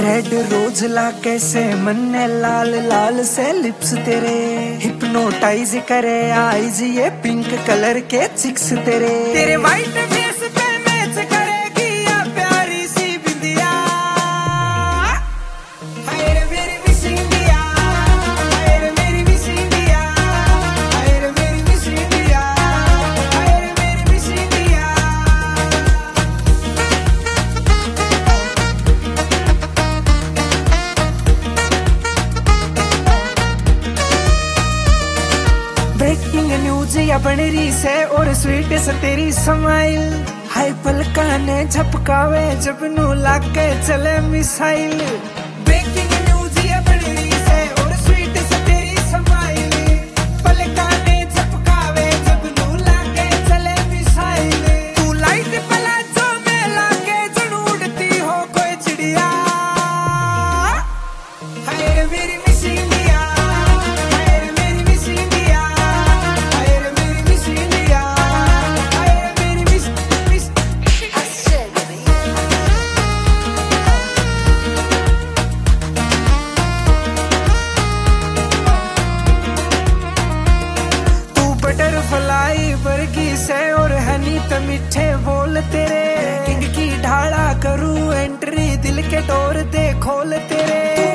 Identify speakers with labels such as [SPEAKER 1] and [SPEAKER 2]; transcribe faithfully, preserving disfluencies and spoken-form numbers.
[SPEAKER 1] Red rose ला कैसे मन्ने लाल लाल से लिप्स तेरे हिप्नोटाइज करे आईज ये पिंक कलर के चिक्स तेरे तेरे वाइट फेस पे मैच करेगी या प्यारी सी बिंदिया। हाय रे मेरी मिस इंडिया, हाय रे मेरी मिस इंडिया, हाय रे मेरी मिस इंडिया, हाय रे मेरी मिस इंडिया। ब्रेकिंग न्यूज या बन रही से और स्वीट से तेरी स्माइल हाय पलका ने झपकावे जब नू लाके चले मिसाइल। ब्रेकिंग न्यूज या बन रही से और स्वीट से तेरी स्माइल पलका ने झपकावे जब नू लाके चले मिसाइल। तू लाइट प्लाजो में लाके जन उड़ती हो कोई चिड़िया। हाय रे मेरी मिस इंडिया, हाय रे मेरी मिस इंडिया, हाय रे मेरी मिस इंडिया, हाय रे मेरी मिस मिस। तू बटरफ्लाई वर्गी से और हनी त मीठे बोल तेरे किंग की ढाला करूं एंट्री दिल के डोर दे खोल तेरे।